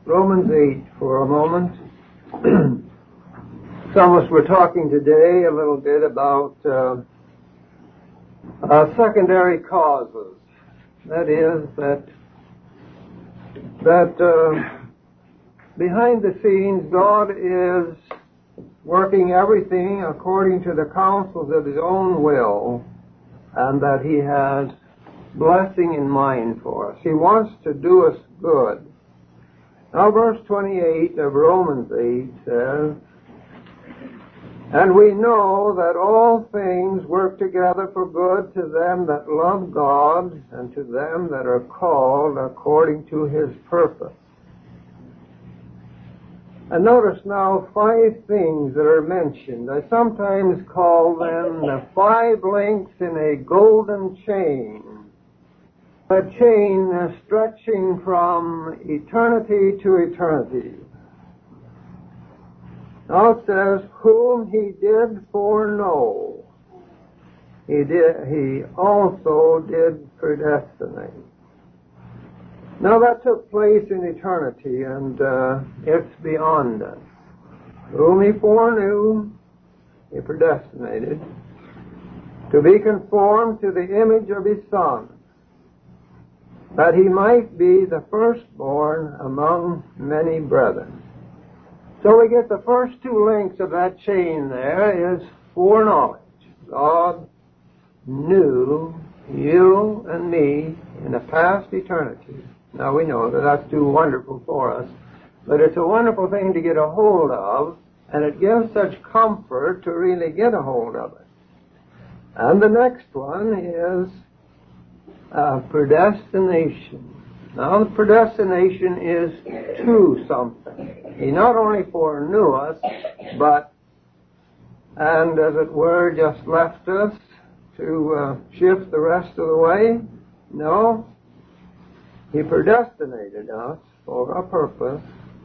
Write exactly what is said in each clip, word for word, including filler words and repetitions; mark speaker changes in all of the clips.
Speaker 1: Romans eight for a moment. Some of us were talking today a little bit about uh, uh, secondary causes. That is, that that uh, behind the scenes, God is working everything according to the counsels of His own will, and that He has blessing in mind for us. He wants to do us good. Now, verse twenty-eight of Romans eight says, "And we know that all things work together for good to them that love God and to them that are called according to His purpose." And notice now five things that are mentioned. I sometimes call them the five links in a golden chain. A chain stretching from eternity to eternity. Now it says, "Whom He did foreknow, He did. He also did predestinate." Now that took place in eternity, and uh, it's beyond us. Whom He foreknew, He predestinated to be conformed to the image of His Son, that He might be the firstborn among many brethren. So we get the first two links of that chain there is foreknowledge. God knew you and me in a past eternity. Now we know that that's too wonderful for us, but it's a wonderful thing to get a hold of, and it gives such comfort to really get a hold of it. And the next one is uh, predestination. Now the predestination is to something. He not only foreknew us, but, and as it were, just left us to uh, shift the rest of the way. No, He predestinated us for a purpose.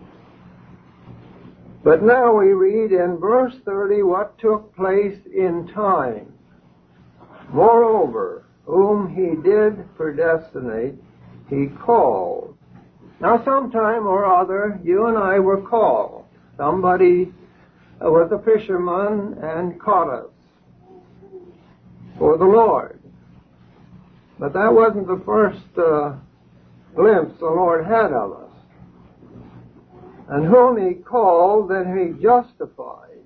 Speaker 1: But now we read in verse thirty what took place in time. "Moreover, whom He did predestinate, He called." Now sometime or other, you and I were called. Somebody was a fisherman and caught us for the Lord. But that wasn't the first uh, glimpse the Lord had of us. "And whom He called, then He justified."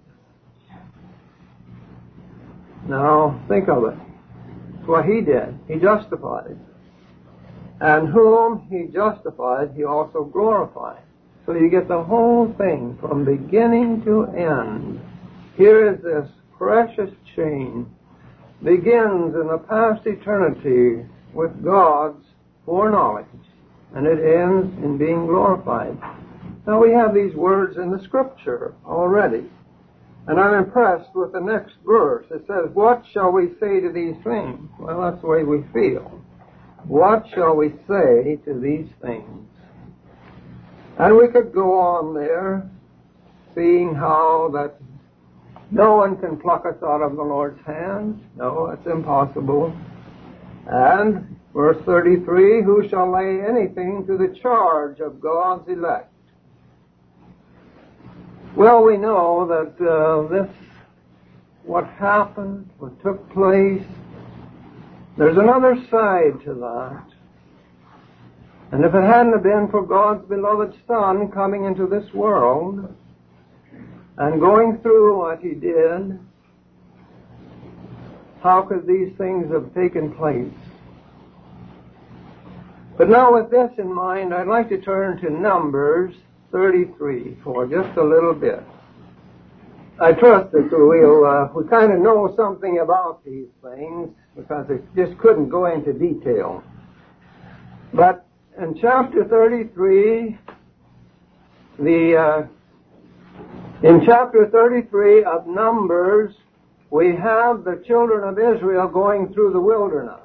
Speaker 1: Now, think of it. It's what He did. He justified. "And whom He justified, He also glorified." So you get the whole thing from beginning to end. Here is this precious chain. Begins in the past eternity with God's foreknowledge, and it ends in being glorified. Now we have these words in the Scripture already, and I'm impressed with the next verse. It says, "What shall we say to these things?" Well, that's the way we feel. What shall we say to these things? And we could go on there, seeing how that no one can pluck us out of the Lord's hands. No, it's impossible. And verse thirty-three, "Who shall lay anything to the charge of God's elect?" Well, we know that uh, this, what happened, what took place, there's another side to that. And if it hadn't been for God's beloved Son coming into this world and going through what He did, how could these things have taken place? But now with this in mind, I'd like to turn to Numbers thirty-three for just a little bit. I trust that we'll, uh, we kind of know something about these things because it just couldn't go into detail. But in chapter thirty-three, the uh, in chapter thirty-three of Numbers, we have the children of Israel going through the wilderness.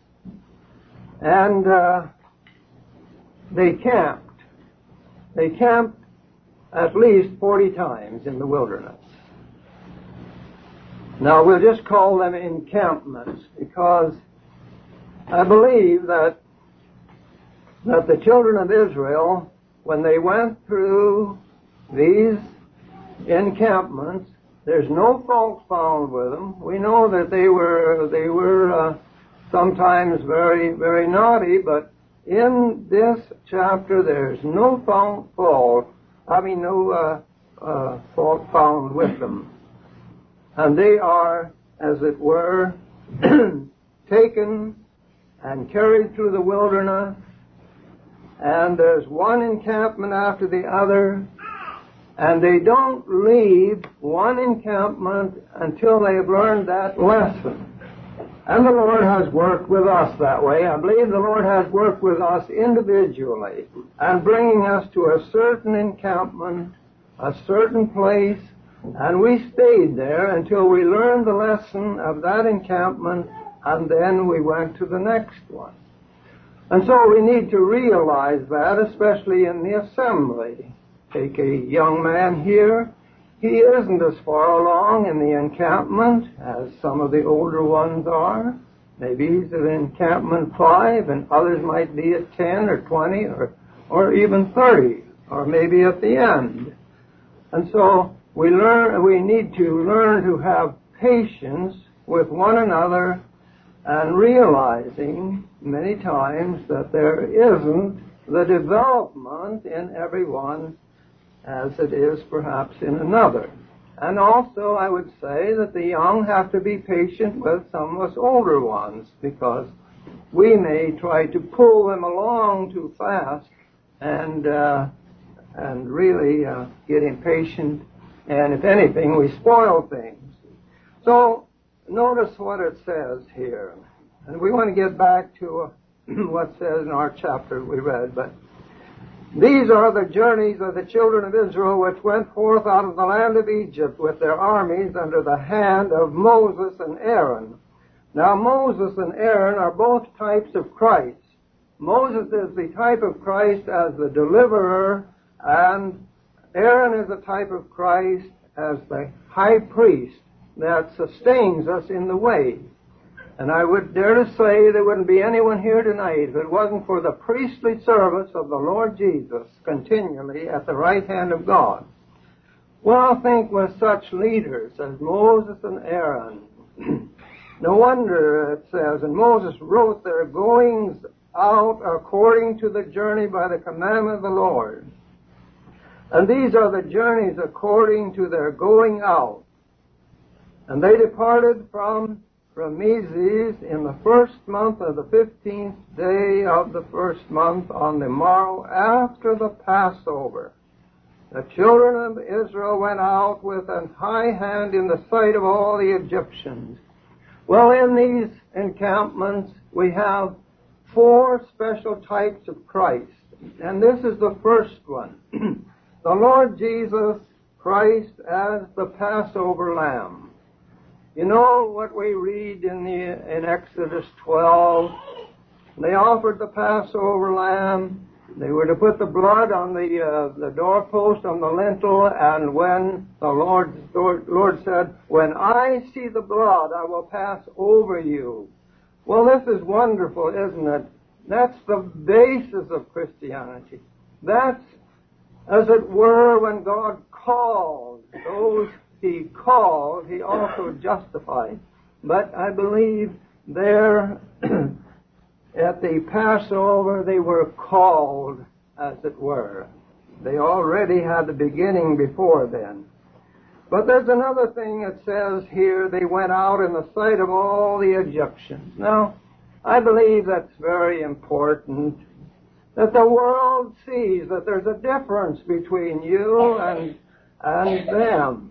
Speaker 1: And uh, they camped. They camped at least forty times in the wilderness. Now, we'll just call them encampments because I believe that that the children of Israel when they went through these encampments, there's no fault found with them. We know that they were they were uh, sometimes very very naughty, but in this chapter there's no fault. I mean, no uh, uh, fault found with them, and they are, as it were, taken and carried through the wilderness. And there's one encampment after the other. And they don't leave one encampment until they've learned that lesson. And the Lord has worked with us that way. I believe the Lord has worked with us individually and bringing us to a certain encampment, a certain place, and we stayed there until we learned the lesson of that encampment, and then we went to the next one. And so we need to realize that, especially in the assembly. Take a young man here. He isn't as far along in the encampment as some of the older ones are. Maybe he's at encampment five, and others might be at ten or twenty or, or even thirty, or maybe at the end. And so we learn, we need to learn to have patience with one another, and realizing many times that there isn't the development in everyone as it is perhaps in another. And also I would say that the young have to be patient with some of us older ones, because we may try to pull them along too fast and uh, and really uh, get impatient, and if anything, we spoil things. So notice what it says here. And we want to get back to uh, what it says in our chapter we read, but these are the journeys of the children of Israel which went forth out of the land of Egypt with their armies under the hand of Moses and Aaron. Now Moses and Aaron are both types of Christ. Moses is the type of Christ as the deliverer, and Aaron is a type of Christ as the high priest that sustains us in the way. And I would dare to say there wouldn't be anyone here tonight if it wasn't for the priestly service of the Lord Jesus continually at the right hand of God. Well, think with such leaders as Moses and Aaron. No wonder it says, and Moses wrote their goings out according to the journey by the commandment of the Lord. And these are the journeys according to their going out. And they departed from Ramesses in the first month of the fifteenth day of the first month on the morrow after the Passover. The children of Israel went out with an high hand in the sight of all the Egyptians. Well, in these encampments we have four special types of Christ. And this is the first one. The Lord Jesus Christ as the Passover Lamb. You know what we read in the in Exodus twelve? They offered the Passover lamb. They were to put the blood on the uh, the doorpost, on the lintel, and when the Lord, Lord Lord said, "When I see the blood, I will pass over you." Well, this is wonderful, isn't it? That's the basis of Christianity. That's, as it were, when God called those He called, He also justified. But I believe there at the Passover they were called, as it were. They already had the beginning before then. But there's another thing that says here, they went out in the sight of all the Egyptians. Now, I believe that's very important, that the world sees that there's a difference between you and, and them.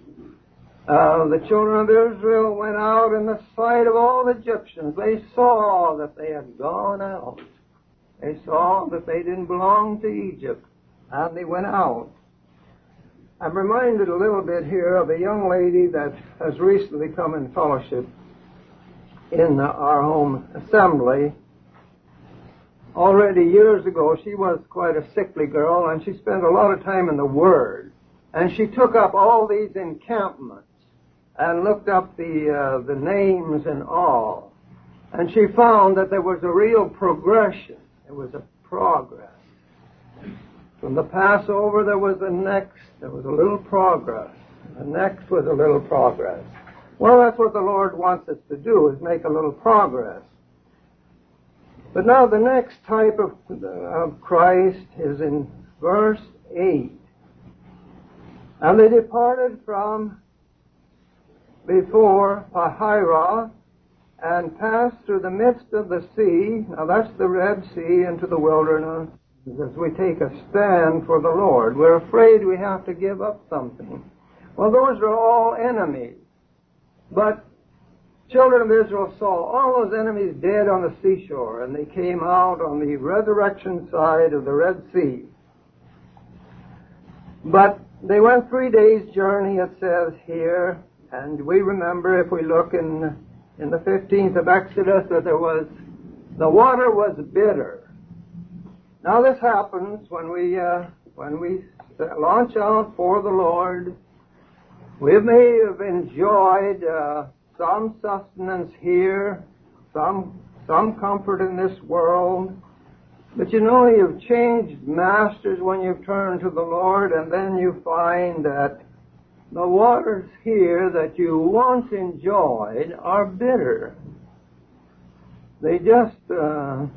Speaker 1: Uh, the children of Israel went out in the sight of all the Egyptians. They saw that they had gone out. They saw that they didn't belong to Egypt, and they went out. I'm reminded a little bit here of a young lady that has recently come in fellowship in uh, our home assembly. Already years ago, she was quite a sickly girl, and she spent a lot of time in the Word. And she took up all these encampments and looked up the uh, the names and all. And she found that there was a real progression. There was a progress. From the Passover, there was the next, there was a little progress. The next was a little progress. Well, that's what the Lord wants us to do, is make a little progress. But now the next type of, of Christ is in verse eight. And they departed from before Pahira and passed through the midst of the sea. Now that's the Red Sea, into the wilderness. As we take a stand for the Lord, we're afraid we have to give up something. Well, those are all enemies. But children of Israel saw all those enemies dead on the seashore, and they came out on the resurrection side of the Red Sea. But they went three days' journey, it says here, and we remember, if we look in in the fifteenth of Exodus, that there was, the water was bitter. Now this happens when we uh, when we launch out for the Lord. We may have enjoyed uh, some sustenance here, some some comfort in this world, but you know, you've changed masters when you've turned to the Lord, and then you find that the waters here that you once enjoyed are bitter. They just uh,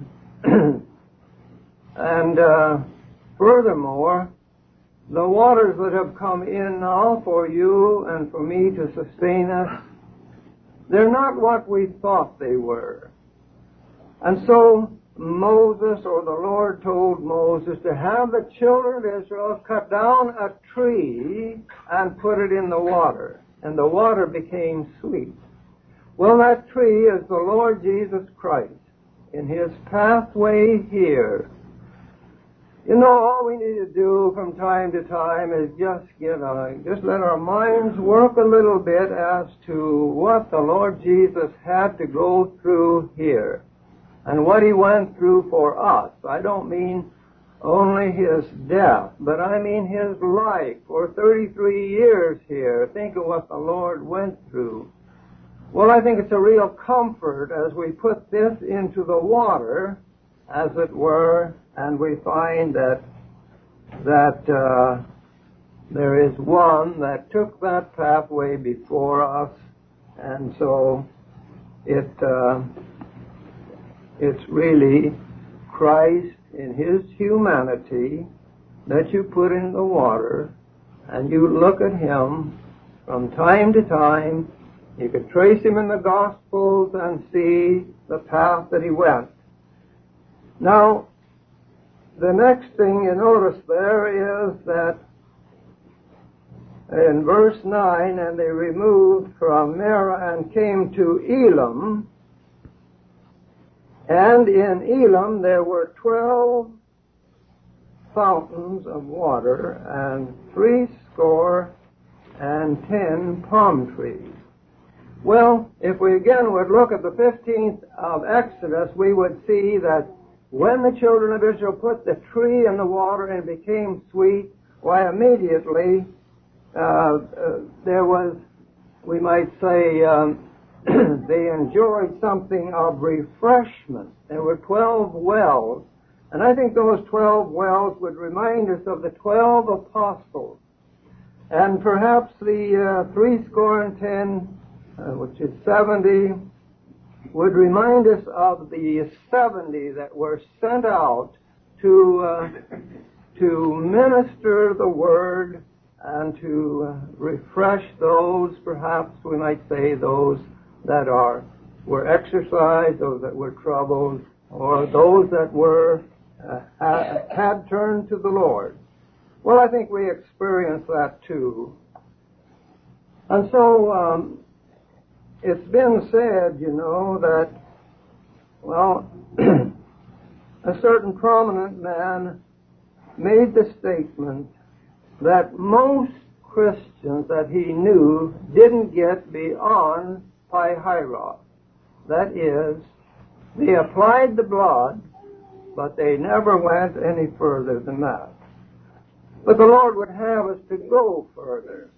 Speaker 1: and uh, furthermore, the waters that have come in now for you and for me to sustain us, they're not what we thought they were. And so Moses, or the Lord told Moses, to have the children of Israel cut down a tree and put it in the water, and the water became sweet. Well, that tree is the Lord Jesus Christ in His pathway here. You know, all we need to do from time to time is just get a, just let our minds work a little bit as to what the Lord Jesus had to go through here and what He went through for us. I don't mean only His death, but I mean His life for thirty-three years here. Think of what the Lord went through. Well, I think it's a real comfort as we put this into the water, as it were, and we find that that uh, there is one that took that pathway before us, and so it uh, it's really Christ in His humanity that you put in the water, and you look at Him from time to time. You can trace Him in the Gospels and see the path that He went. Now, the next thing you notice there is that in verse nine, and they removed from Marah and came to Elim, and in Elim there were twelve fountains of water and three score and ten palm trees. Well, if we again would look at the fifteenth of Exodus, we would see that when the children of Israel put the tree in the water and it became sweet, why immediately uh, uh, there was, we might say, um, they enjoyed something of refreshment. There were twelve wells, and I think those twelve wells would remind us of the twelve apostles, and perhaps the uh, three score and ten, uh, which is seventy, would remind us of the seventy that were sent out to uh, to minister the Word and to uh, refresh those, perhaps we might say, those that are were exercised, those that were troubled, or those that were uh, had, had turned to the Lord. Well, I think we experience that too. And so um, it's been said, you know, that, well, a certain prominent man made the statement that most Christians that he knew didn't get beyond Pi-Hira. That is, they applied the blood, but they never went any further than that. But the Lord would have us to go further.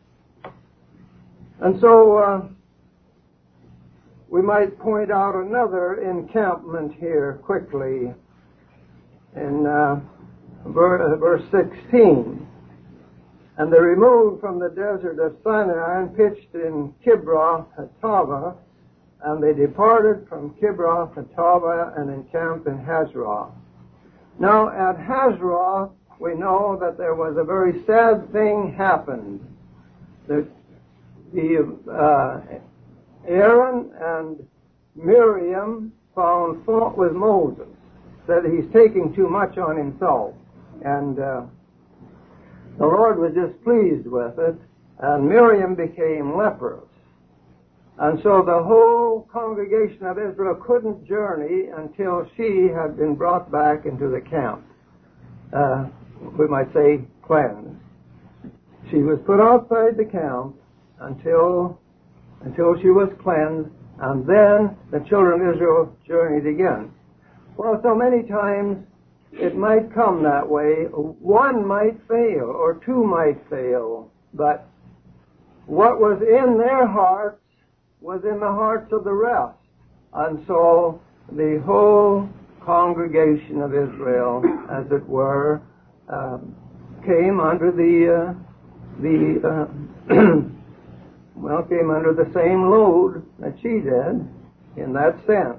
Speaker 1: And so uh, we might point out another encampment here quickly in uh, verse sixteen. And they removed from the desert of Sinai and pitched in Kibroth Hattava, and they departed from Kibroth Hattava and encamped in Hazeroth. Now at Hazeroth, we know that there was a very sad thing happened. The, the uh, Aaron and Miriam found fault with Moses, said he's taking too much on himself, and uh, the Lord was displeased with it, and Miriam became leprous. And so the whole congregation of Israel couldn't journey until she had been brought back into the camp. Uh, we might say cleansed. She was put outside the camp until until she was cleansed, and then the children of Israel journeyed again. Well, so many times it might come that way. One might fail, or two might fail, but what was in their hearts was in the hearts of the rest. And so the whole congregation of Israel, as it were, uh, came under the, uh, the uh, well, came under the same load that she did, in that sense.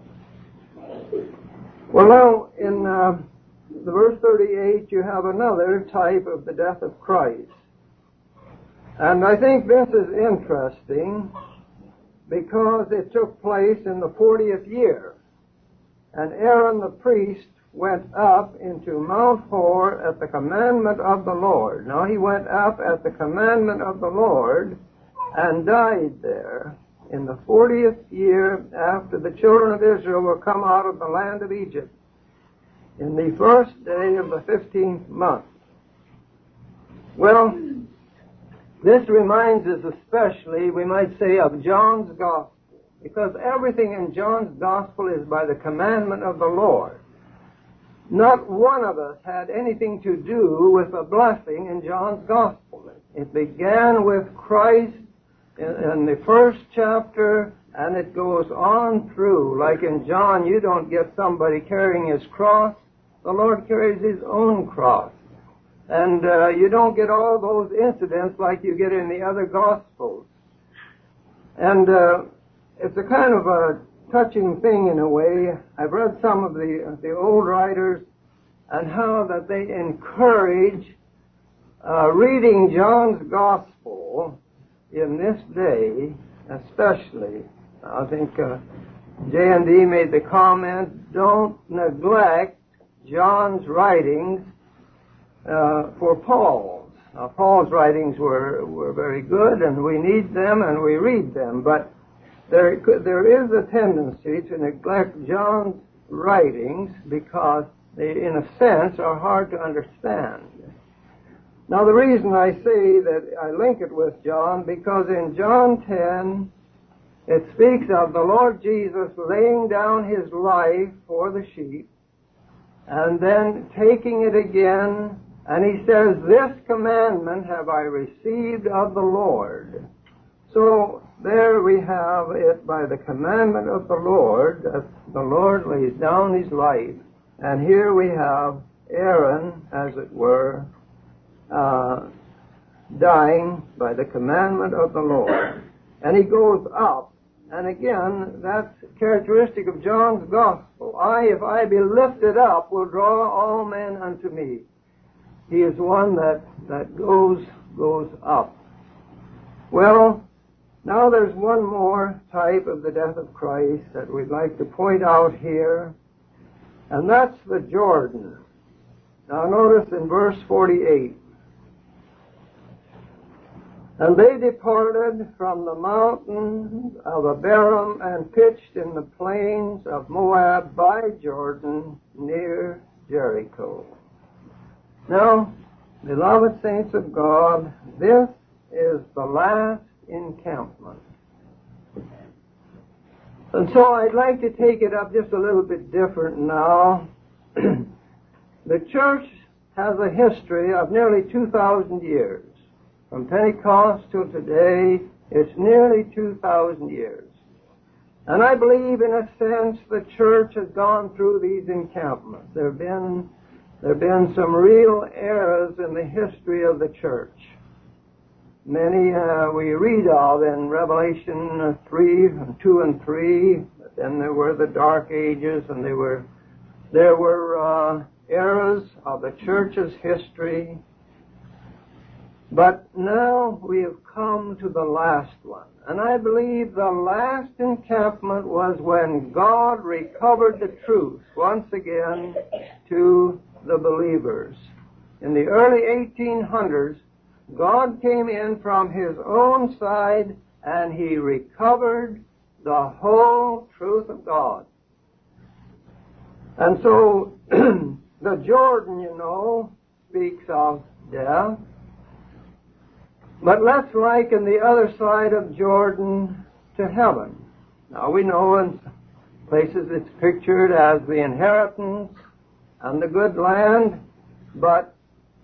Speaker 1: Well, now, in uh, the verse thirty-eight, you have another type of the death of Christ. And I think this is interesting because it took place in the fortieth year. And Aaron the priest went up into Mount Hor at the commandment of the Lord. Now, he went up at the commandment of the Lord and died there in the fortieth year after the children of Israel were come out of the land of Egypt, in the first day of the fifteenth month. Well, this reminds us especially, we might say, of John's Gospel, because everything in John's Gospel is by the commandment of the Lord. Not one of us had anything to do with a blessing in John's Gospel. It began with Christ in, in the first chapter, and it goes on through. Like in John, you don't get somebody carrying his cross. The Lord carries his own cross. And uh, you don't get all those incidents like you get in the other Gospels. And uh, it's a kind of a touching thing in a way. I've read some of the the old writers and how that they encourage uh, reading John's Gospel in this day, especially. I think uh, J and D made the comment, don't neglect John's writings uh, for Paul's. Now, Paul's writings were, were very good, and we need them, and we read them, but there, there is a tendency to neglect John's writings because they, in a sense, are hard to understand. Now, the reason I say that I link it with John, because in John ten, it speaks of the Lord Jesus laying down his life for the sheep, and then taking it again, and he says, this commandment have I received of the Lord. So there we have it by the commandment of the Lord, that the Lord lays down his life. And here we have Aaron, as it were, uh, dying by the commandment of the Lord. And he goes up. And again, that's characteristic of John's Gospel. I, if I be lifted up, will draw all men unto me. He is one that, that goes, goes up. Well, now there's one more type of the death of Christ that we'd like to point out here, and that's the Jordan. Now notice in verse forty-eight, and they departed from the mountains of Abiram and pitched in the plains of Moab by Jordan near Jericho. Now, beloved saints of God, this is the last encampment. And so I'd like to take it up just a little bit different now. The church has a history of nearly two thousand years. From Pentecost till today, it's nearly two thousand years. And I believe, in a sense, the church has gone through these encampments. There have been there have been some real eras in the history of the church. Many uh, we read of in Revelation three, two and three. But then there were the Dark Ages, and they were there were uh, eras of the church's history. But now we have come to the last one. And I believe the last encampment was when God recovered the truth once again to the believers. In the early eighteen hundreds, God came in from His own side and He recovered the whole truth of God. And so, the Jordan, you know, speaks of death. But let's liken the other side of Jordan to heaven. Now we know in places it's pictured as the inheritance and the good land, but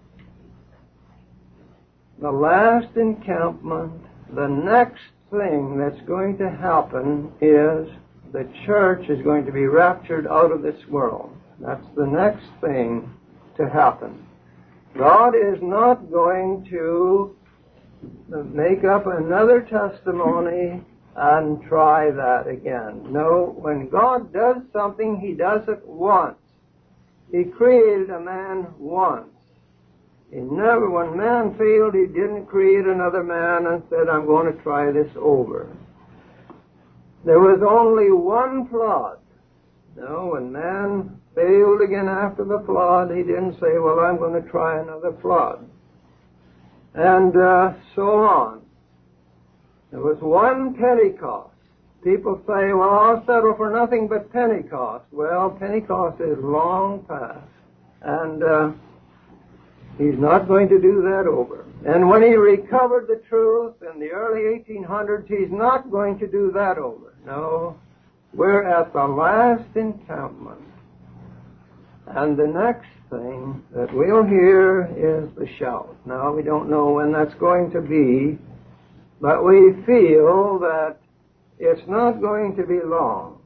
Speaker 1: the last encampment, the next thing that's going to happen is the church is going to be raptured out of this world. That's the next thing to happen. God is not going to make up another testimony and try that again. No, when God does something, He does it once. He created a man once. He never, when man failed, He didn't create another man and said, I'm going to try this over. There was only one flood. No, when man failed again after the flood, He didn't say, well, I'm going to try another flood. And uh, so on. There was one Pentecost. People say, well, I'll settle for nothing but Pentecost. Well, Pentecost is long past. And uh, He's not going to do that over. And when He recovered the truth in the early eighteen hundreds, He's not going to do that over. No, we're at the last encampment. And the next thing that we'll hear is the shout. Now, we don't know when that's going to be, but we feel that it's not going to be long.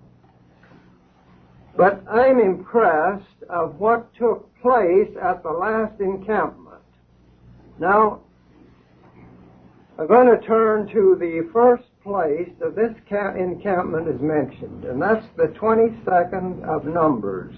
Speaker 1: But I'm impressed of what took place at the last encampment. Now, I'm going to turn to the first place that this encampment is mentioned, and that's the twenty-second of Numbers.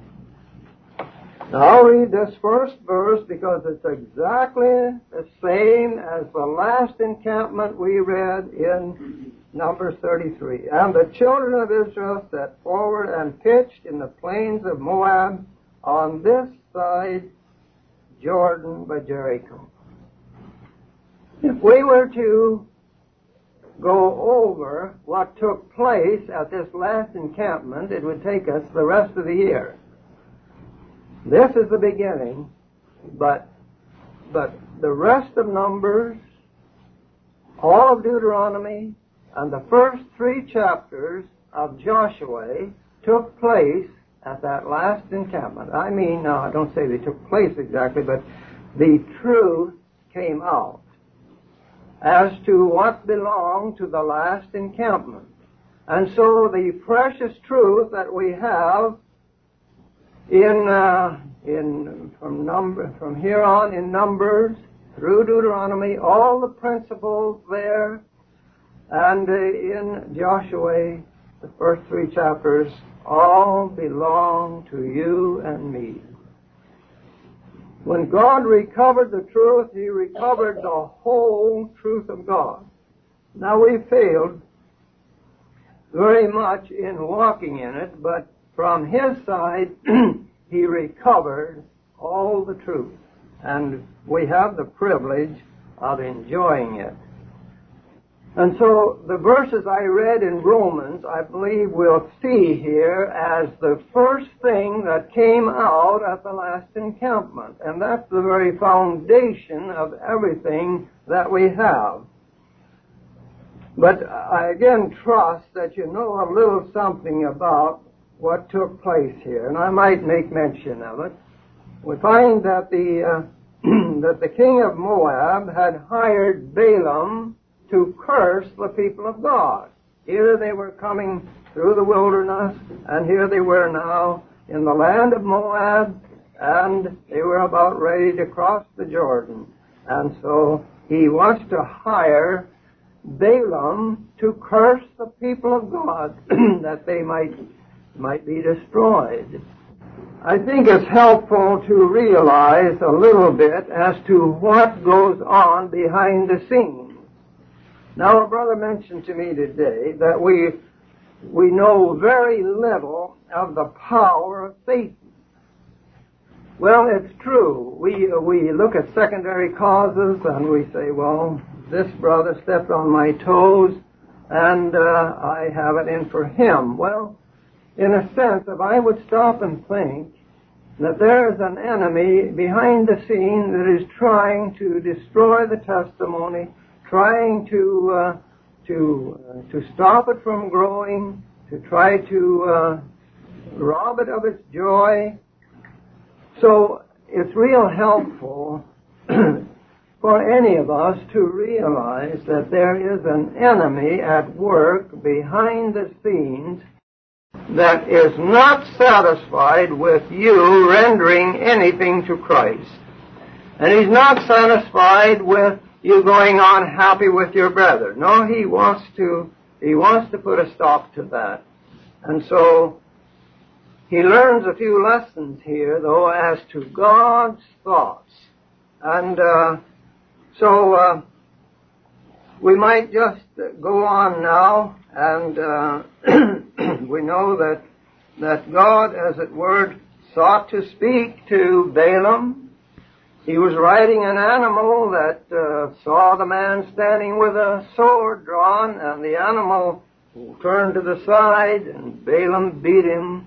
Speaker 1: Now, I'll read this first verse because it's exactly the same as the last encampment we read in Numbers thirty-three. And the children of Israel set forward and pitched in the plains of Moab on this side Jordan by Jericho. If we were to go over what took place at this last encampment, it would take us the rest of the year. This is the beginning, but but the rest of Numbers, all of Deuteronomy, and the first three chapters of Joshua took place at that last encampment. I mean, no, I don't say they took place exactly, but the truth came out as to what belonged to the last encampment. And so the precious truth that we have in uh, in from number from here on in Numbers through Deuteronomy, all the principles there, and uh, in Joshua, the first three chapters, all belong to you and me. When God recovered the truth, He recovered the whole truth of God. Now, we failed very much in walking in it, but from His side, He recovered all the truth. And we have the privilege of enjoying it. And so the verses I read in Romans, I believe we'll see here as the first thing that came out at the last encampment. And that's the very foundation of everything that we have. But I again trust that you know a little something about what took place here. And I might make mention of it. We find that the, uh, that the king of Moab had hired Balaam to curse the people of God. Here they were coming through the wilderness, and here they were now in the land of Moab, and they were about ready to cross the Jordan. And so he wants to hire Balaam to curse the people of God that they might might be destroyed. I think it's helpful to realize a little bit as to what goes on behind the scenes. Now, a brother mentioned to me today that we we know very little of the power of Satan. Well, it's true. We we look at secondary causes and we say, well, this brother stepped on my toes and uh, I have it in for him. Well, in a sense, if I would stop and think that there is an enemy behind the scene that is trying to destroy the testimony, trying to uh, to uh, to stop it from growing, to try to uh, rob it of its joy. So it's real helpful for any of us to realize that there is an enemy at work behind the scenes that is not satisfied with you rendering anything to Christ. And he's not satisfied with you going on happy with your brother. No, he wants to, he wants to put a stop to that. And so he learns a few lessons here, though, as to God's thoughts. And uh, so uh, we might just go on now, and uh, we know that that God, as it were, sought to speak to Balaam. He was riding an animal that uh, saw the man standing with a sword drawn, and the animal turned to the side, and Balaam beat him.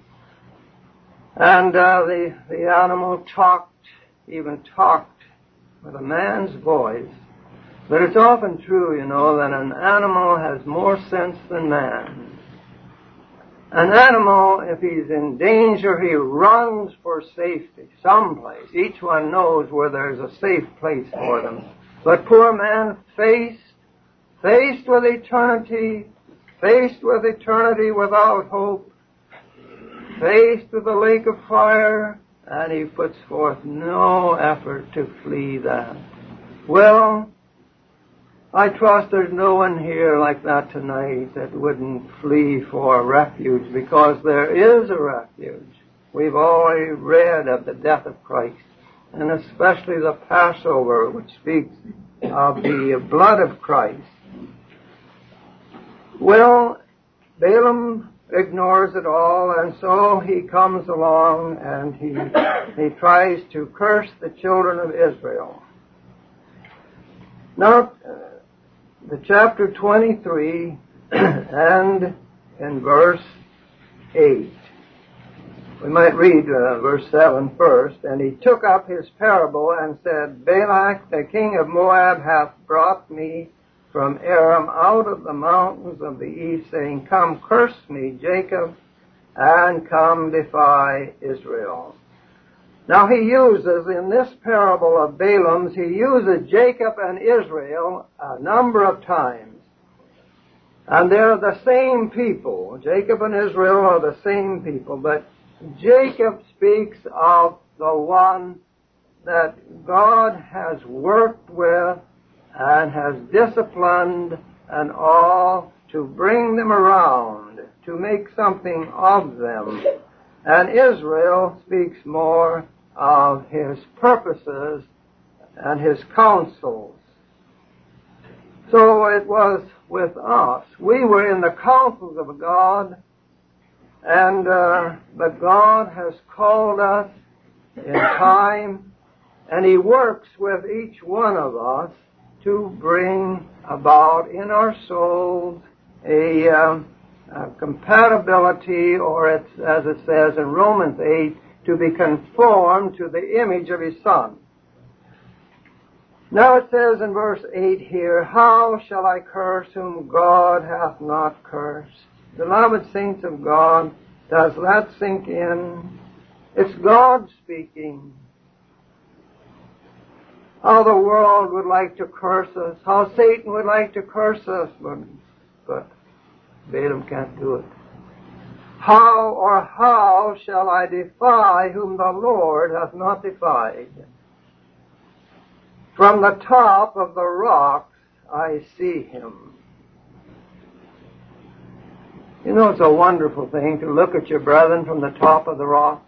Speaker 1: And uh, the, the animal talked, even talked with a man's voice. But it's often true, you know, that an animal has more sense than man. An animal, if he's in danger, he runs for safety, someplace. Each one knows where there's a safe place for them. But poor man, faced, faced with eternity, faced with eternity without hope, faced with the lake of fire, and he puts forth no effort to flee that. Well, I trust there's no one here like that tonight that wouldn't flee for refuge, because there is a refuge. We've already read of the death of Christ, and especially the Passover, which speaks of the blood of Christ. Well, Balaam ignores it all, and so he comes along and he he tries to curse the children of Israel. Now, uh, the chapter twenty-three and in verse eight. We might read uh, verse seven first. And he took up his parable and said, Balak, the king of Moab, hath brought me from Aram out of the mountains of the east, saying, Come, curse me, Jacob, and come, defy Israel. Now he uses, in this parable of Balaam's, he uses Jacob and Israel a number of times. And they're the same people. Jacob and Israel are the same people, but Jacob speaks of the one that God has worked with and has disciplined and all to bring them around, to make something of them. And Israel speaks more of his purposes and his counsels. So it was with us. We were in the counsels of God, and uh, but God has called us in time, and he works with each one of us to bring about in our souls a, um, a compatibility, or it's, as it says in Romans eight, to be conformed to the image of his Son. Now it says in verse eight here, How shall I curse whom God hath not cursed? Beloved saints of God, does that sink in? It's God speaking. How the world would like to curse us, how Satan would like to curse us, but, but Balaam can't do it. How or how shall I defy whom the Lord hath not defied? From the top of the rocks I see him. You know, it's a wonderful thing to look at your brethren from the top of the rocks.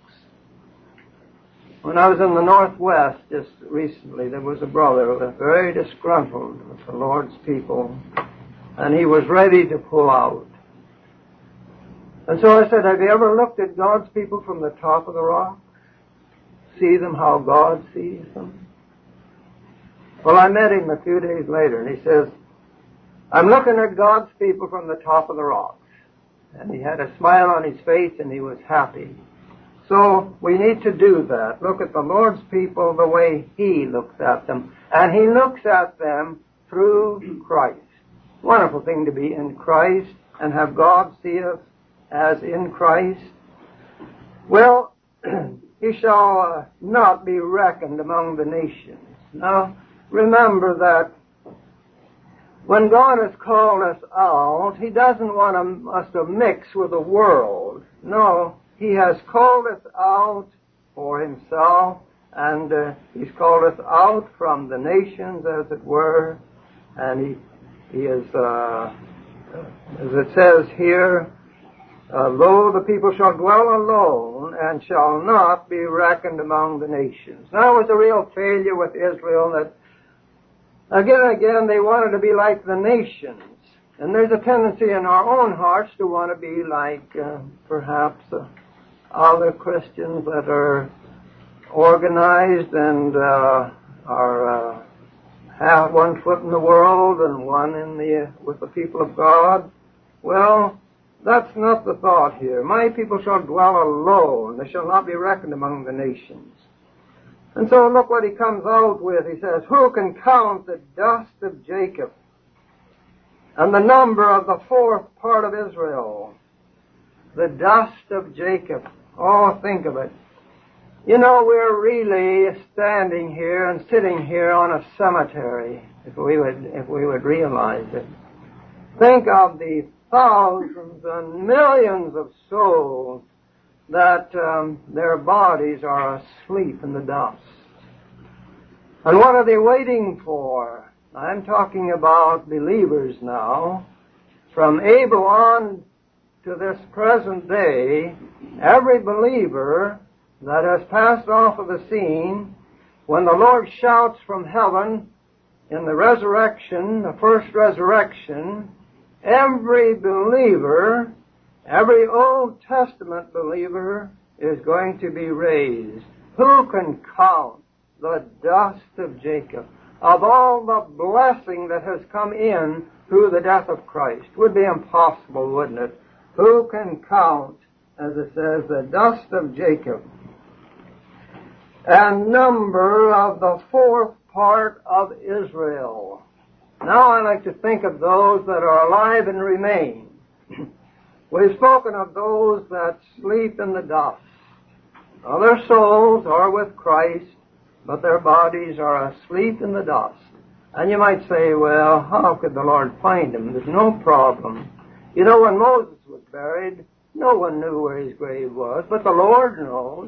Speaker 1: When I was in the Northwest just recently, there was a brother who was very disgruntled with the Lord's people, and he was ready to pull out. And so I said, have you ever looked at God's people from the top of the rock? See them how God sees them? Well, I met him a few days later, and he says, I'm looking at God's people from the top of the rocks. And he had a smile on his face, and he was happy. So we need to do that. Look at the Lord's people the way He looks at them. And He looks at them through Christ. Wonderful thing to be in Christ and have God see us as in Christ. Well, He shall uh, not be reckoned among the nations. Now, remember that when God has called us out, He doesn't want us to mix with the world. No, He has called us out for Himself, and uh, He's called us out from the nations, as it were, and He, he is, uh, as it says here, uh, lo, the people shall dwell alone, and shall not be reckoned among the nations. Now, it was a real failure with Israel that again and again they wanted to be like the nations. And there's a tendency in our own hearts to want to be like, uh, perhaps, uh, other Christians that are organized and uh, are uh, have one foot in the world and one in the uh, with the people of God. Well, that's not the thought here. My people shall dwell alone; they shall not be reckoned among the nations. And so look what he comes out with. He says, who can count the dust of Jacob and the number of the fourth part of Israel? The dust of Jacob. Oh, think of it. You know, we're really standing here and sitting here on a cemetery, if we would, if we would realize it. Think of the thousands and millions of souls that um, their bodies are asleep in the dust. And what are they waiting for? I'm talking about believers now. From Abel on to this present day, every believer that has passed off of the scene, when the Lord shouts from heaven in the resurrection, the first resurrection, every believer, every Old Testament believer is going to be raised. Who can count the dust of Jacob, of all the blessing that has come in through the death of Christ? Would be impossible, wouldn't it? Who can count, as it says, the dust of Jacob, and number of the fourth part of Israel? Now I like to think of those that are alive and remain. We've spoken of those that sleep in the dust. Now, their souls are with Christ, but their bodies are asleep in the dust. And you might say, well, how could the Lord find them? There's no problem. You know, when Moses was buried, no one knew where his grave was, but the Lord knows.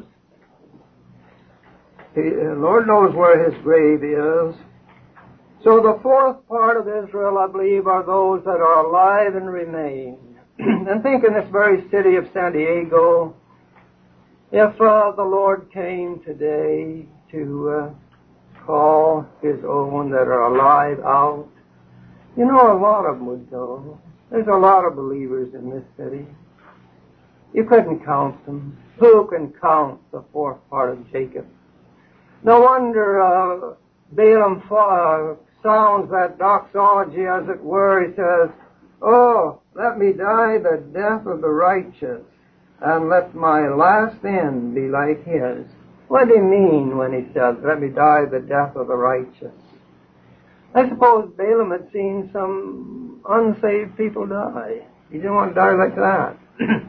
Speaker 1: He, the Lord knows where his grave is. So the fourth part of Israel, I believe, are those that are alive and remain. And think in this very city of San Diego, if uh, the Lord came today to uh, call His own that are alive out, you know, a lot of them would go. There's a lot of believers in this city. You couldn't count them. Who can count the fourth part of Jacob? No wonder uh, Balaam uh, sounds that doxology, as it were. He says, oh, let me die the death of the righteous, and let my last end be like his. What did he mean when he said, let me die the death of the righteous? I suppose Balaam had seen some unsaved people die. He didn't want to die like that.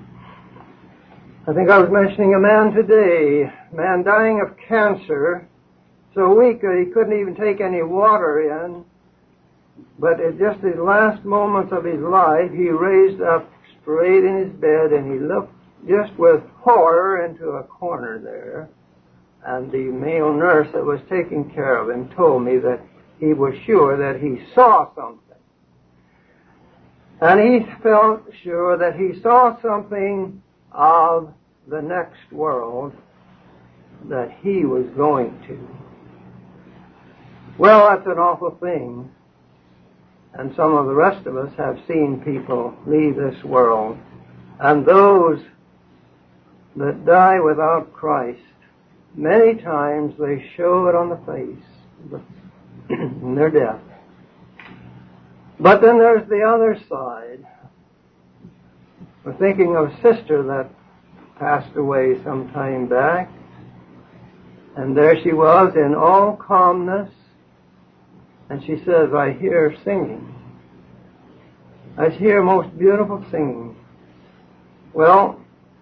Speaker 1: I think I was mentioning a man today, a man dying of cancer, so weak that he couldn't even take any water in. But at just his last moments of his life, he raised up straight in his bed and he looked just with horror into a corner there. And the male nurse that was taking care of him told me that he was sure that he saw something. And he felt sure that he saw something of the next world that he was going to. Well, that's an awful thing. And some of the rest of us have seen people leave this world. And those that die without Christ, many times they show it on the face in their death. But then there's the other side. We're thinking of a sister that passed away some time back. And there she was in all calmness. And she says, I hear singing. I hear most beautiful singing. Well,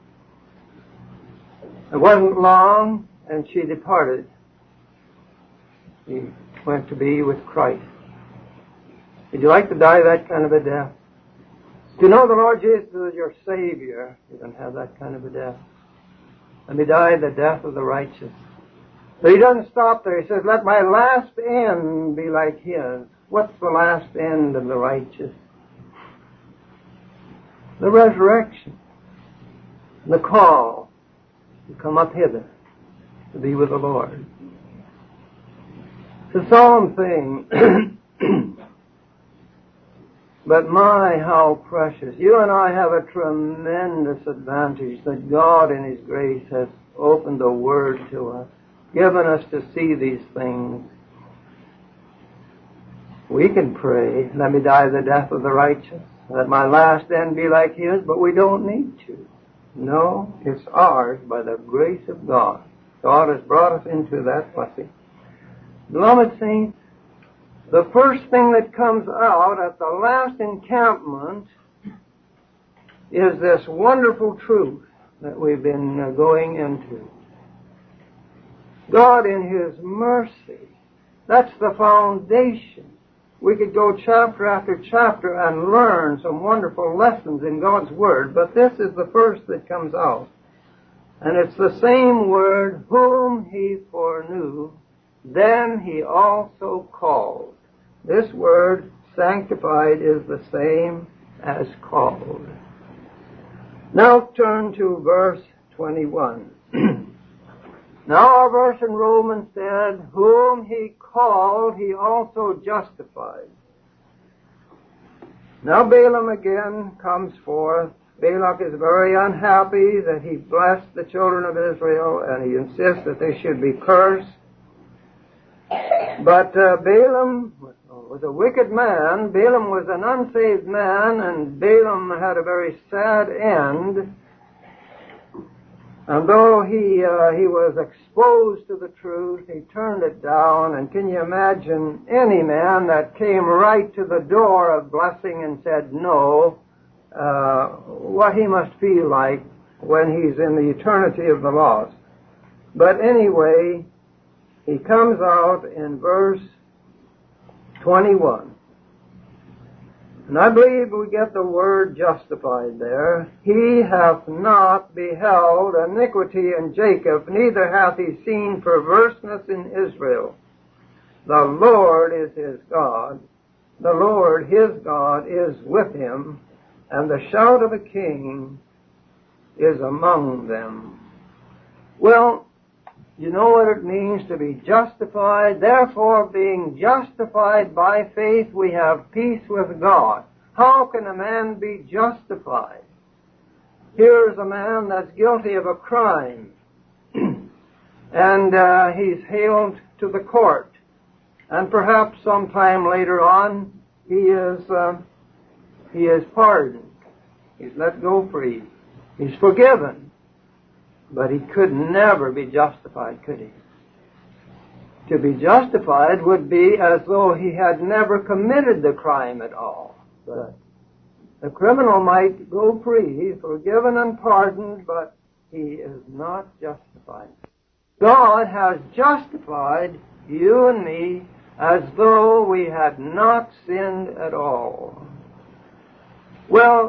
Speaker 1: it wasn't long, and she departed. She went to be with Christ. Would you like to die that kind of a death? If you know the Lord Jesus is your Savior, you can have that kind of a death. Let me die the death of the righteous. But he doesn't stop there. He says, let my last end be like his. What's the last end of the righteous? The resurrection. The call to come up hither, to be with the Lord. It's a solemn thing. But my, how precious. You and I have a tremendous advantage that God in His grace has opened the Word to us, given us to see these things. We can pray, let me die the death of the righteous, let my last end be like his, but we don't need to. No, it's ours by the grace of God. God has brought us into that blessing. Beloved saints, the first thing that comes out at the last encampment is this wonderful truth that we've been going into. God in His mercy, that's the foundation. We could go chapter after chapter and learn some wonderful lessons in God's Word, but this is the first that comes out. And it's the same word, whom He foreknew, then He also called. This word, sanctified, is the same as called. Now turn to verse twenty-one. Now our verse in Romans said, whom He called, He also justified. Now Balaam again comes forth. Balak is very unhappy that he blessed the children of Israel, and he insists that they should be cursed. But uh, Balaam was a wicked man. Balaam was an unsaved man, and Balaam had a very sad end. And though he uh, he was exposed to the truth, he turned it down. And can you imagine any man that came right to the door of blessing and said no, uh, what he must feel like when he's in the eternity of the lost? But anyway, he comes out in verse twenty-one. And I believe we get the word justified there. He hath not beheld iniquity in Jacob, neither hath he seen perverseness in Israel. The Lord is his God. The Lord his God is with him, and the shout of a king is among them. Well, you know what it means to be justified. Therefore, being justified by faith, we have peace with God. How can a man be justified? Here's a man that's guilty of a crime, and uh, he's hailed to the court. And perhaps sometime later on, he is uh, he is pardoned. He's let go free. He's forgiven. But he could never be justified, could he? To be justified would be as though he had never committed the crime at all. But the criminal might go free, forgiven and pardoned, but he is not justified. God has justified you and me as though we had not sinned at all. Well,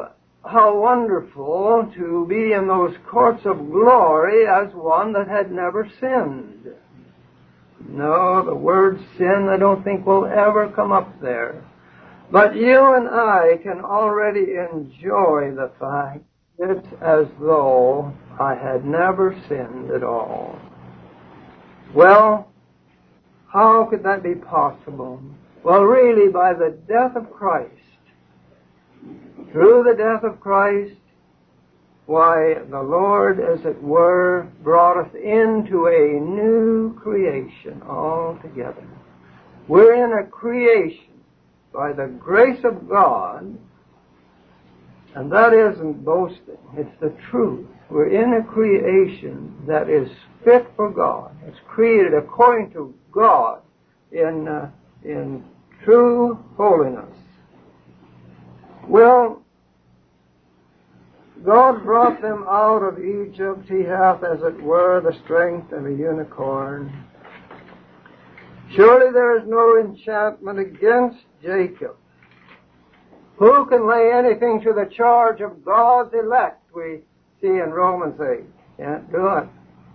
Speaker 1: how wonderful to be in those courts of glory as one that had never sinned. No, the word sin I don't think will ever come up there. But you and I can already enjoy the fact it's as though I had never sinned at all. Well, how could that be possible? Well, really, by the death of Christ. Through the death of Christ, why, the Lord, as it were, brought us into a new creation altogether. We're in a creation by the grace of God, and that isn't boasting, it's the truth. We're in a creation that is fit for God. It's created according to God in, uh, in true holiness. Well, God brought them out of Egypt. He hath, as it were, the strength of a unicorn. Surely there is no enchantment against Jacob. Who can lay anything to the charge of God's elect? We see in Romans eight. Can't do it.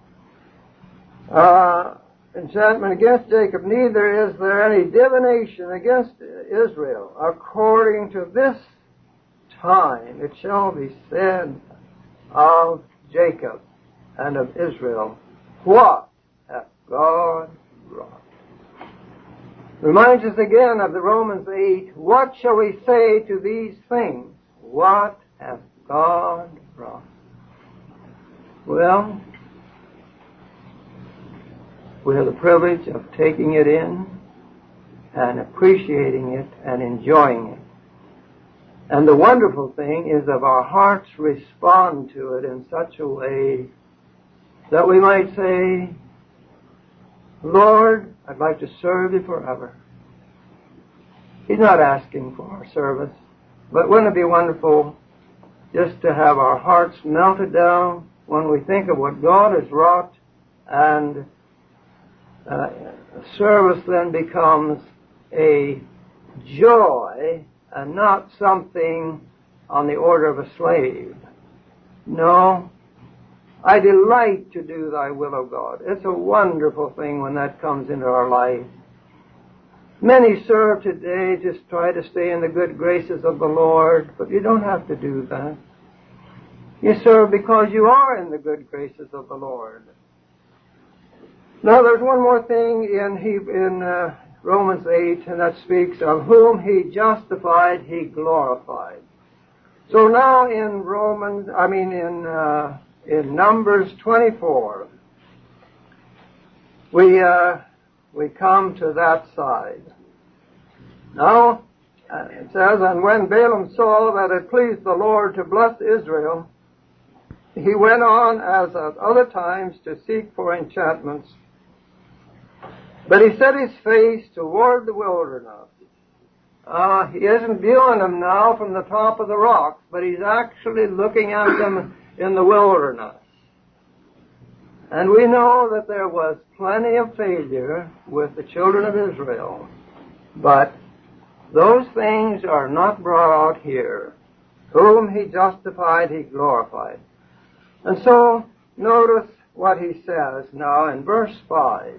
Speaker 1: Uh, enchantment against Jacob. Neither is there any divination against Israel. According to this time it shall be said of Jacob and of Israel, what hath God wrought? Reminds us again of the Romans eight. What shall we say to these things? What hath God wrought? Well, we have the privilege of taking it in and appreciating it and enjoying it. And the wonderful thing is that our hearts respond to it in such a way that we might say, Lord, I'd like to serve you forever. He's not asking for our service, but wouldn't it be wonderful just to have our hearts melted down when we think of what God has wrought, and uh, service then becomes a joy and not something on the order of a slave. No, I delight to do thy will, O God. It's a wonderful thing when that comes into our life. Many serve today, just try to stay in the good graces of the Lord, but you don't have to do that. You serve because you are in the good graces of the Lord. Now there's one more thing in, he, in uh, Romans eight, and that speaks of whom he justified, he glorified. So now in Romans, I mean in uh, in Numbers twenty-four, we uh, we come to that side. Now uh, it says, and when Balaam saw that it pleased the Lord to bless Israel, he went on as at other times to seek for enchantments. But he set his face toward the wilderness. Uh, he isn't viewing them now from the top of the rock, but he's actually looking at them in the wilderness. And we know that there was plenty of failure with the children of Israel. But those things are not brought out here. Whom he justified, he glorified. And so, notice what he says now in verse five.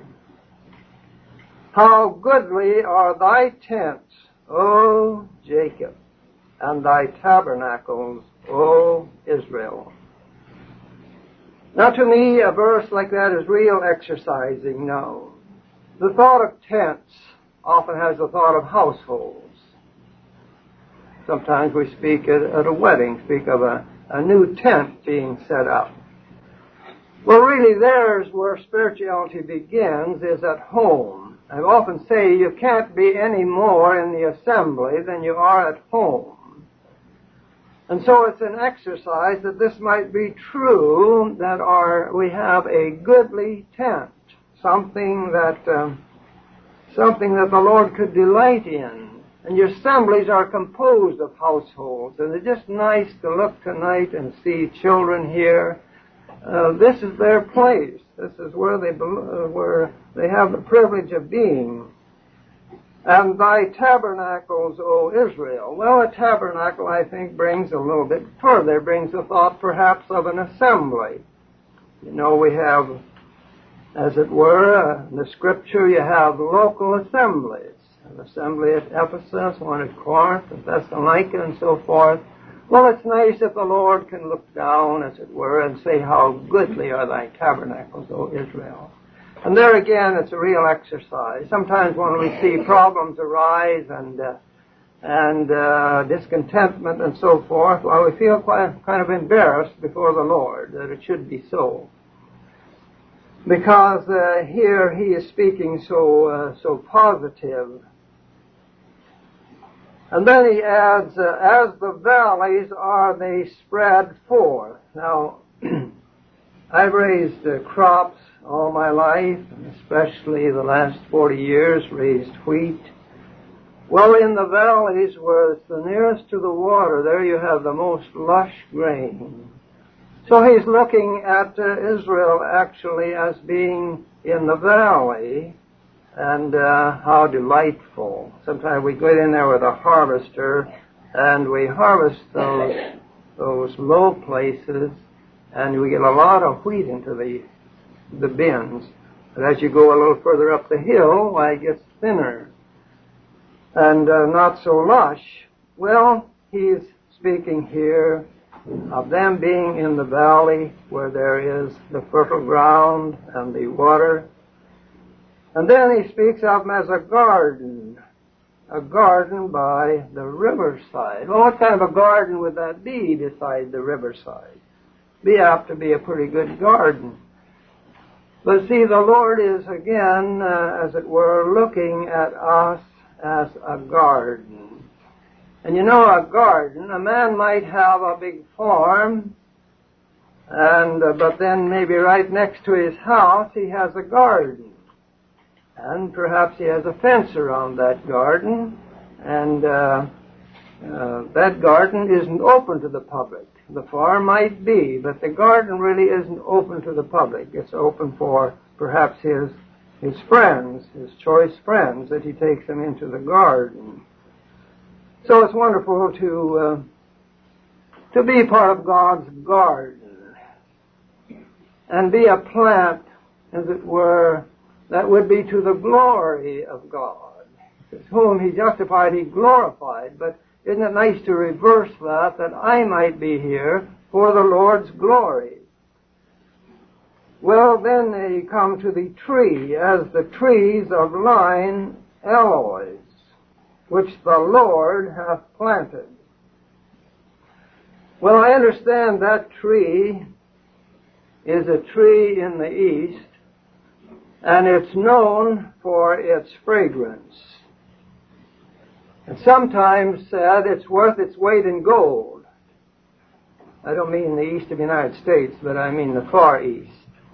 Speaker 1: How goodly are thy tents, O Jacob, and thy tabernacles, O Israel. Now to me, a verse like that is real exercising now. The thought of tents often has the thought of households. Sometimes we speak at, at a wedding, speak of a, a new tent being set up. Well, really, there's where spirituality begins, is at home. I often say you can't be any more in the assembly than you are at home. And so it's an exercise that this might be true, that our, we have a goodly tent, something that, um, something that the Lord could delight in. And your assemblies are composed of households, and it's just nice to look tonight and see children here. Uh, this is their place. This is where they uh, where they have the privilege of being. And thy tabernacles, O Israel. Well, a tabernacle, I think, brings a little bit further, brings the thought perhaps of an assembly. You know, we have, as it were, uh, in the Scripture, you have local assemblies. An assembly at Ephesus, one at Corinth, and Thessalonica, and so forth. Well, it's nice if the Lord can look down, as it were, and say, how goodly are thy tabernacles, O Israel. And there again, it's a real exercise. Sometimes when we see problems arise and uh, and uh, discontentment and so forth, well, we feel quite kind of embarrassed before the Lord that it should be so. Because uh, here he is speaking so uh, so positive. And then he adds, uh, as the valleys are they spread forth. Now, I've raised uh, crops all my life, and especially the last forty years, raised wheat. Well, in the valleys where it's the nearest to the water, there you have the most lush grain. So he's looking at uh, Israel actually as being in the valley, and uh, how delightful. Sometimes we go in there with a harvester, and we harvest those, those low places, and we get a lot of wheat into the the bins. But as you go a little further up the hill, why, it gets thinner and uh, not so lush. Well, he's speaking here of them being in the valley where there is the fertile ground and the water. And then he speaks of them as a garden, a garden by the riverside. Well, what kind of a garden would that be beside the riverside? Be apt to be a pretty good garden. But see, the Lord is again, uh, as it were, looking at us as a garden. And you know, a garden, a man might have a big farm, and uh, but then maybe right next to his house he has a garden. And perhaps he has a fence around that garden, and uh, uh, that garden isn't open to the public. The farm might be, but the garden really isn't open to the public. It's open for perhaps his his friends, his choice friends, that he takes them into the garden. So it's wonderful to uh, to be part of God's garden and be a plant, as it were, that would be to the glory of God. Because whom he justified, he glorified. But isn't it nice to reverse that, that I might be here for the Lord's glory? Well, then they come to the tree, as the trees of line aloes, which the Lord hath planted. Well, I understand that tree is a tree in the east, and it's known for its fragrance. And sometimes said it's worth its weight in gold. I don't mean the east of the United States, but I mean the far east.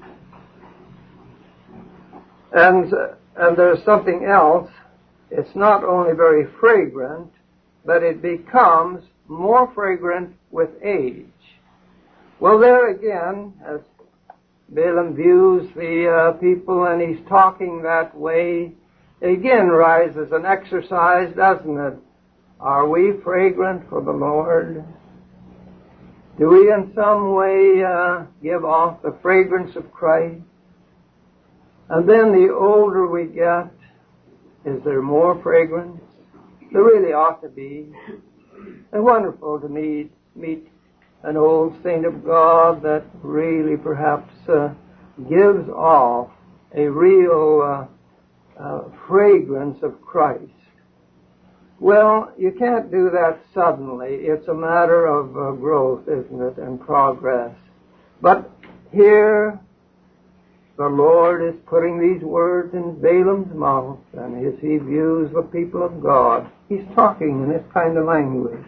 Speaker 1: And, uh, and there's something else. It's not only very fragrant, but it becomes more fragrant with age. Well, there again, as Balaam views the uh, people and he's talking that way, again rises an exercise, doesn't it? Are we fragrant for the Lord? Do we in some way uh, give off the fragrance of Christ? And then the older we get, is there more fragrance? There really ought to be. It's wonderful to meet, meet an old saint of God that really perhaps uh, gives off a real uh, Uh, fragrance of Christ. Well, you can't do that suddenly. It's a matter of uh, growth, isn't it, and progress. But here, the Lord is putting these words in Balaam's mouth, and as he views the people of God, he's talking in this kind of language.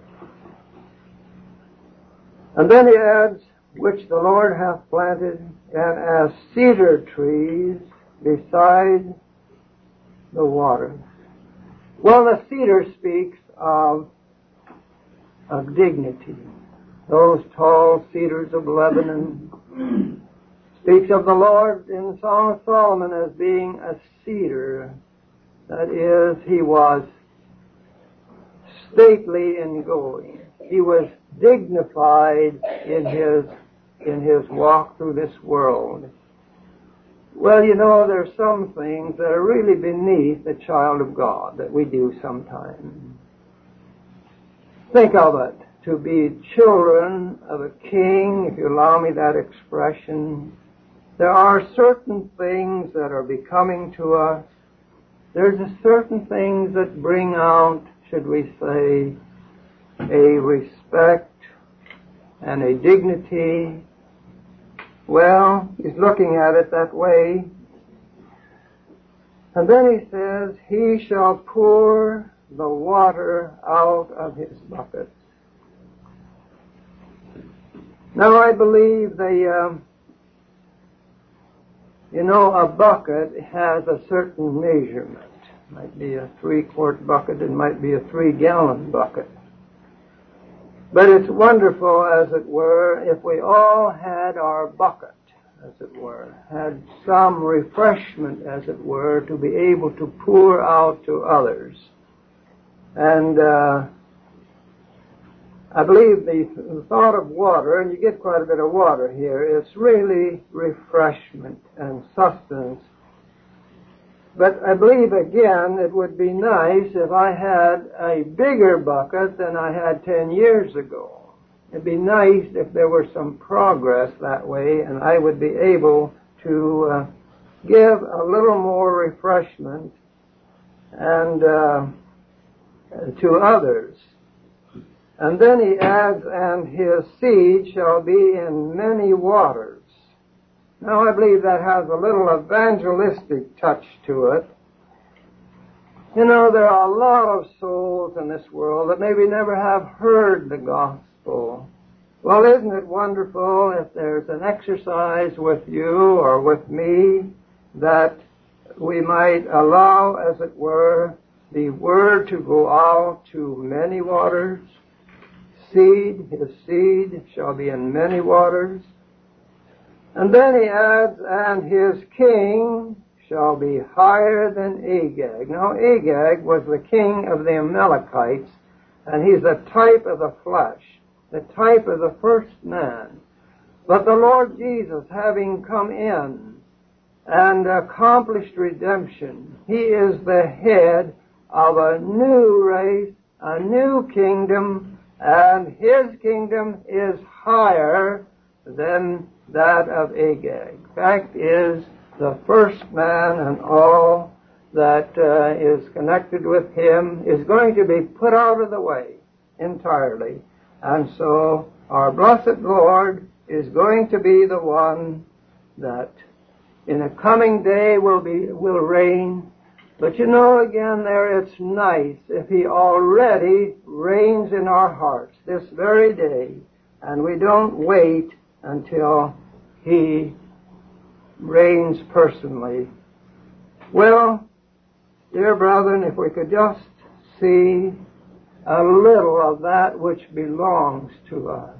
Speaker 1: And then he adds, which the Lord hath planted, and as cedar trees beside the water. Well, the cedar speaks of, of dignity. Those tall cedars of Lebanon speaks of the Lord in the Song of Solomon as being a cedar That is, he was stately in going. He was dignified in his in his walk through this world. Well, you know, there's some things that are really beneath the child of God that we do sometimes. Think of it. To be children of a king, if you allow me that expression, there are certain things that are becoming to us. There's a certain things that bring out, should we say, a respect and a dignity. Well, he's looking at it that way. And then he says, he shall pour the water out of his bucket. Now I believe the, um, you know, a bucket has a certain measurement. It might be a three-quart bucket, it might be a three-gallon bucket. But it's wonderful, as it were, if we all had our bucket, as it were, had some refreshment, as it were, to be able to pour out to others. And uh, I believe the thought of water, and you get quite a bit of water here, it's really refreshment and sustenance. But I believe, again, it would be nice if I had a bigger bucket than I had ten years ago. It'd be nice if there were some progress that way, and I would be able to uh, give a little more refreshment and uh, to others. And then he adds, and his seed shall be in many waters. Now I believe that has a little evangelistic touch to it. You know, there are a lot of souls in this world that maybe never have heard the gospel. Well, isn't it wonderful if there's an exercise with you or with me that we might allow, as it were, the word to go out to many waters? Seed, his seed shall be in many waters. And then he adds, and his king shall be higher than Agag. Now, Agag was the king of the Amalekites, and he's a type of the flesh, the type of the first man. But the Lord Jesus, having come in and accomplished redemption, he is the head of a new race, a new kingdom, and his kingdom is higher than that of Agag. Fact is, the first man and all that uh, is connected with him is going to be put out of the way entirely. And so our blessed Lord is going to be the one that in a coming day will be will reign. But you know, again, there it's nice if he already reigns in our hearts this very day, and we don't wait until he reigns personally. Well, dear brethren, if we could just see a little of that which belongs to us.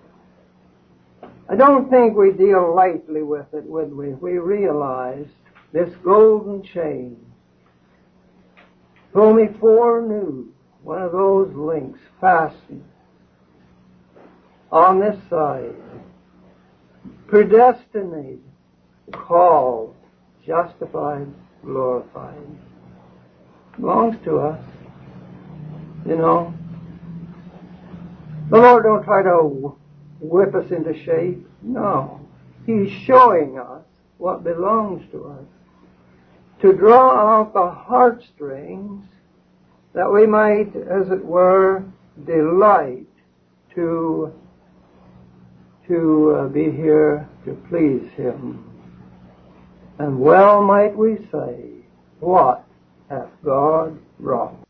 Speaker 1: I don't think we deal lightly with it, would we, if we realize this golden chain. Only four new, one of those links fastened on this side. Predestinated, called, justified, glorified. Belongs to us. You know, the Lord don't try to whip us into shape. No. He's showing us what belongs to us. To draw out the heartstrings that we might, as it were, delight to to uh, be here to please Him. And well might we say, what hath God wrought?